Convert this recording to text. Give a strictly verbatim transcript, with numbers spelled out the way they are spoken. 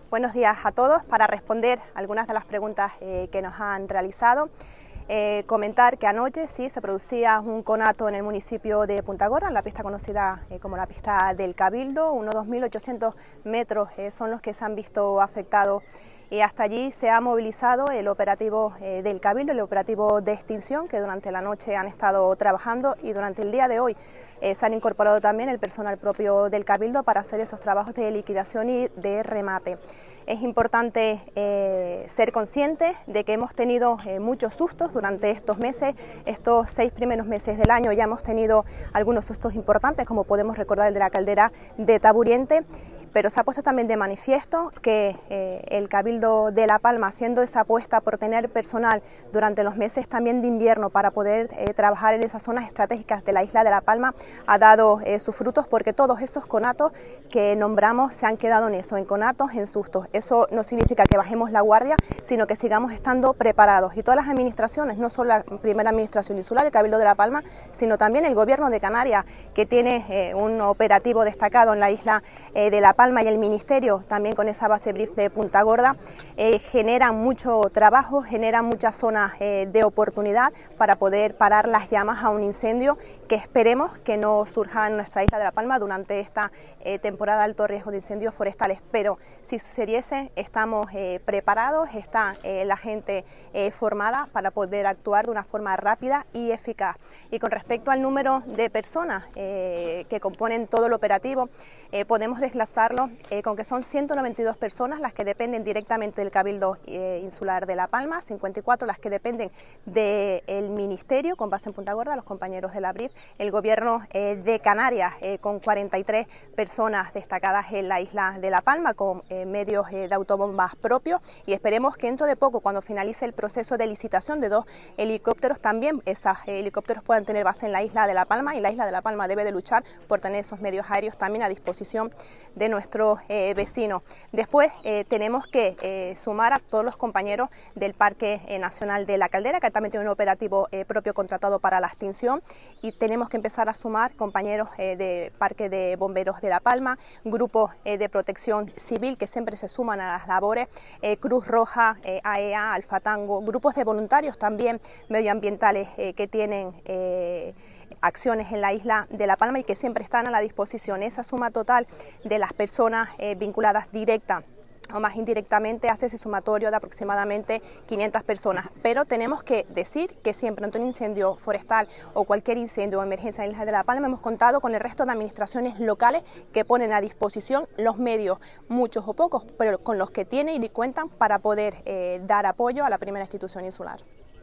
Buenos días a todos. Para responder algunas de las preguntas eh, que nos han realizado, eh, comentar que anoche sí se producía un conato en el municipio de Punta Gorda, en la pista conocida eh, como la pista del Cabildo. Unos dos mil ochocientos metros eh, son los que se han visto afectados. Y hasta allí se ha movilizado el operativo eh, del Cabildo, el operativo de extinción, que durante la noche han estado trabajando, y durante el día de hoy eh, se han incorporado también el personal propio del Cabildo para hacer esos trabajos de liquidación y de remate. Es importante eh, ser conscientes de que hemos tenido eh, muchos sustos durante estos meses, estos seis primeros meses del año ya hemos tenido algunos sustos importantes, como podemos recordar el de la caldera de Taburiente. Pero se ha puesto también de manifiesto que eh, el Cabildo de La Palma, haciendo esa apuesta por tener personal durante los meses también de invierno para poder eh, trabajar en esas zonas estratégicas de la isla de La Palma, ha dado eh, sus frutos, porque todos esos conatos que nombramos se han quedado en eso, en conatos, en sustos. Eso no significa que bajemos la guardia, sino que sigamos estando preparados. Y todas las administraciones, no solo la primera administración insular, el Cabildo de La Palma, sino también el Gobierno de Canarias, que tiene eh, un operativo destacado en la isla eh, de La Palma, y el Ministerio también con esa base brief de Punta Gorda, eh, generan mucho trabajo, generan muchas zonas eh, de oportunidad para poder parar las llamas a un incendio que esperemos que no surja en nuestra isla de La Palma durante esta eh, temporada de alto riesgo de incendios forestales. Pero si sucediese, estamos eh, preparados, está eh, la gente eh, formada para poder actuar de una forma rápida y eficaz. Y con respecto al número de personas eh, que componen todo el operativo, eh, podemos desglosarlo Eh, con que son ciento noventa y dos personas las que dependen directamente del Cabildo eh, Insular de La Palma, cincuenta y cuatro las que dependen del Ministerio con base en Punta Gorda, los compañeros de la B R I F, el Gobierno eh, de Canarias eh, con cuarenta y tres personas destacadas en la isla de La Palma con eh, medios eh, de autobombas propios, y esperemos que dentro de poco, cuando finalice el proceso de licitación de dos helicópteros, también esos eh, helicópteros puedan tener base en la isla de La Palma, y la isla de La Palma debe de luchar por tener esos medios aéreos también a disposición de nuestros Eh, vecinos. Después eh, tenemos que eh, sumar a todos los compañeros del Parque eh, Nacional de la Caldera, que también tiene un operativo eh, propio contratado para la extinción, y tenemos que empezar a sumar compañeros eh, del Parque de Bomberos de La Palma, grupos eh, de protección civil que siempre se suman a las labores, eh, Cruz Roja, eh, A E A, Alfa Tango, grupos de voluntarios también medioambientales eh, que tienen eh, acciones en la isla de La Palma y que siempre están a la disposición. Esa suma total de las personas eh, vinculadas directa o más indirectamente hace ese sumatorio de aproximadamente quinientas personas, pero tenemos que decir que siempre ante un incendio forestal o cualquier incendio o emergencia en la isla de La Palma hemos contado con el resto de administraciones locales que ponen a disposición los medios, muchos o pocos, pero con los que tienen y cuentan para poder eh, dar apoyo a la primera institución insular.